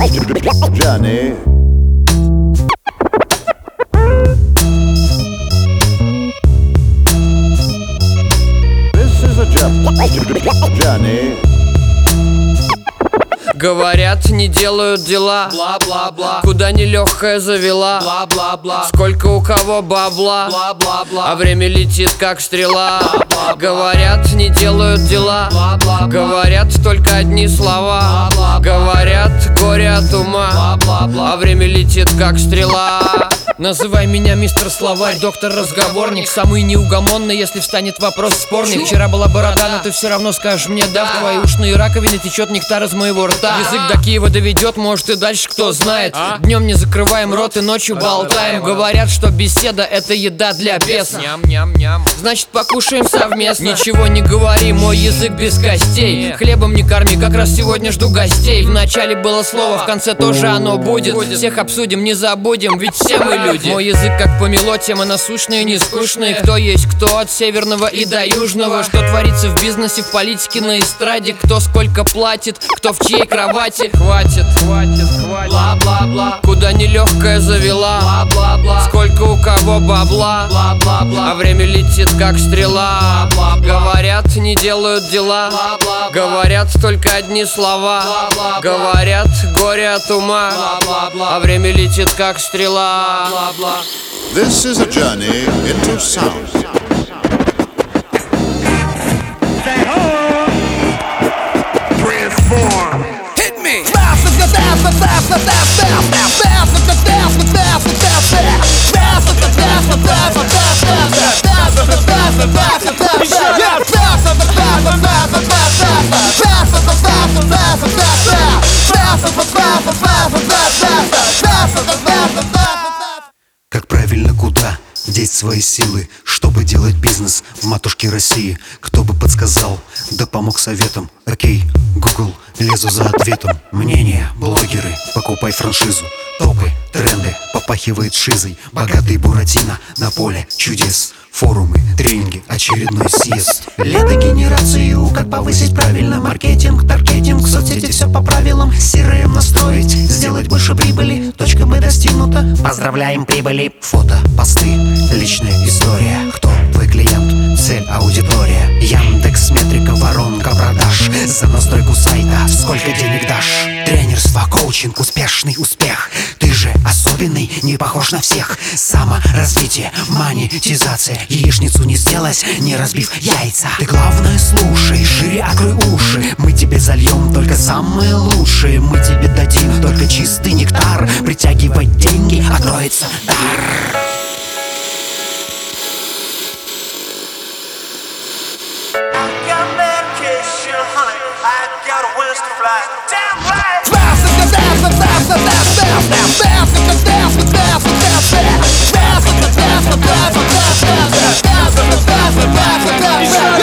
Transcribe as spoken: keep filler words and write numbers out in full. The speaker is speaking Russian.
journey. This is a journey. Говорят, не делают дела, бла-бла-бла. Куда нелегкая завела, бла-бла-бла. Сколько у кого бабла, бла-бла-бла. А время летит как стрела, бла-бла-бла. Говорят, не делают дела, бла-бла-бла. Говорят только одни слова, бла-бла-бла. Говорят, горе от ума, бла-бла-бла. А время летит как стрела. Называй меня мистер Словарь, доктор-разговорник. Самый неугомонный, если встанет вопрос спорный. Вчера была борода, но ты все равно скажешь мне да. В твои ушные раковины течет нектар из моего рта. Язык до Киева доведет, может и дальше, кто знает. Днем не закрываем рот и ночью болтаем. Говорят, что беседа — это еда для беса. Значит, покушаем совместно. Ничего не говори, мой язык без костей. Хлебом не корми, как раз сегодня жду гостей. В начале было слово, в конце тоже оно будет. Всех обсудим, не забудем, ведь все мы люди. Мой язык как помело, темы насущные, не скучные. Кто есть кто, от северного и до южного. Что творится в бизнесе, в политике, на эстраде. Кто сколько платит, кто в чьей кровати. Хватит, хватит, хватит, бла-бла-бла. Куда нелегкая завела, бла-бла-бла. Сколько у кого бабла, бла-бла-бла. А время летит как стрела, бла-бла-бла. Говорят, не делают дела, бла-бла-бла. Говорят только одни слова, бла-бла-бла. Говорят, горе от ума, бла-бла-бла. А время летит как стрела. This is a journey into sound. Transform. Hit me. Как правильно куда деть свои силы, чтобы делать бизнес в матушке России? Кто бы подсказал, да помог советом. Окей, Google, лезу за ответом. Мнения, блогеры, покупай франшизу. Топы, тренды, попахивает шизой. Богатый Буратино на поле чудес. Форумы, тренинги, очередной съезд. Лето генерацию, как повысить правильно. Маркетинг, таргетинг, соцсети, все по правилам. си ар эм настроить, сделать больше прибыли. Точка Б достигнута, поздравляем, прибыли. Фото, посты, личная история. Кто твой клиент, цель, аудитория. Яндекс, метрика, воронка продаж. За настройку сайта сколько денег дашь? Тренерство, коучинг, успешный успех. Ты же особенный, не похож на всех. Саморазвитие, монетизация. Яичницу не сделать, не разбив яйца. Ты главное слушай, шире открой уши. Мы тебе зальем только самые лучшие. Мы тебе дадим только чистый нектар. Притягивать деньги, откроется дар. Damn right.